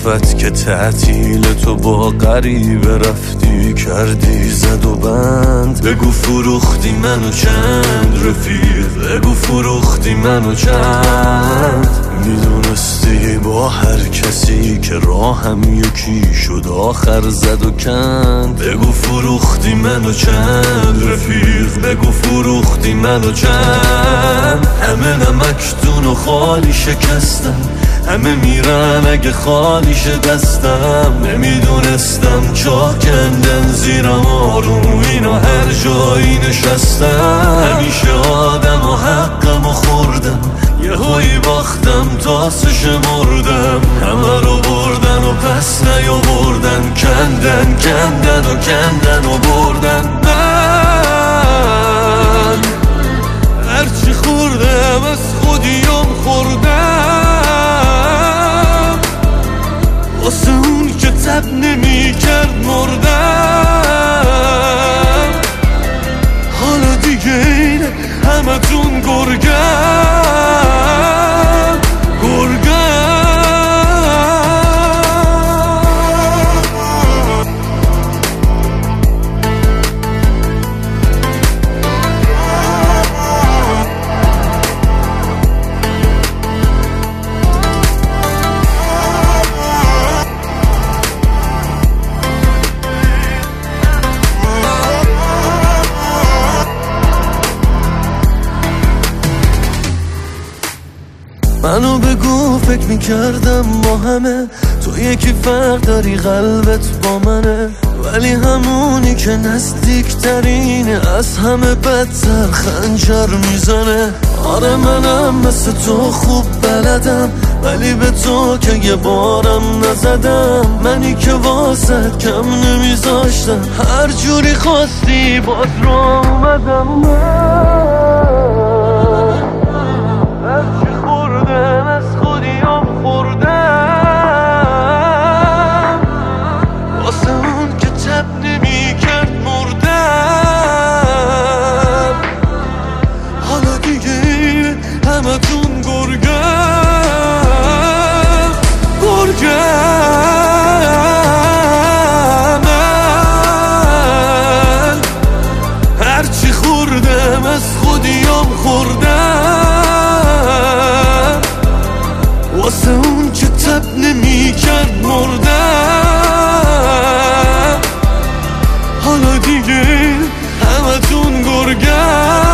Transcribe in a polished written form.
صفت که تعطیل تو با غریبه رفتی کردی زد و بند. بگو فروختی منو چند رفیق، بگو فروختی منو چند. میدونستی با هر کسی که راهم یکی شد آخر زد و کند. بگو فروختی منو چند رفیق، بگو فروختی منو چند. همه نمکدون و خالی شکستم، همه میرن اگه خالیش دستم. نمیدونستم چاه کندن زیرم آروم اینا هر جایی نشستم. همیشه آدم و حقم و خوردم، یه هایی باختم تاسش مردم. همه رو بردن و پس نیاوردن، کندن کندن و کندن و بردن. من هرچی خوردم از خودیم خوردم، واسه اون که تب نمی کرد مردم. حالا دیگه اینه همه تون گرگم گرگم. منو بگو فکر میکردم با همه تو یکی فرق داری قلبت با منه، ولی همونی که نزدیکترینه از همه بدتر خنجر میزنه. آره منم مثل تو خوب بلدم، ولی به تو که یه بارم نزدم. منی که واسد کم نمیذاشتم، هر جوری خواستی باز رو اومدم. همتون گرگم گرگم. من هرچی خوردم از خودیم خوردم، واسه اون که تب نمی کرد مردم. حالا دیگه همتون گرگم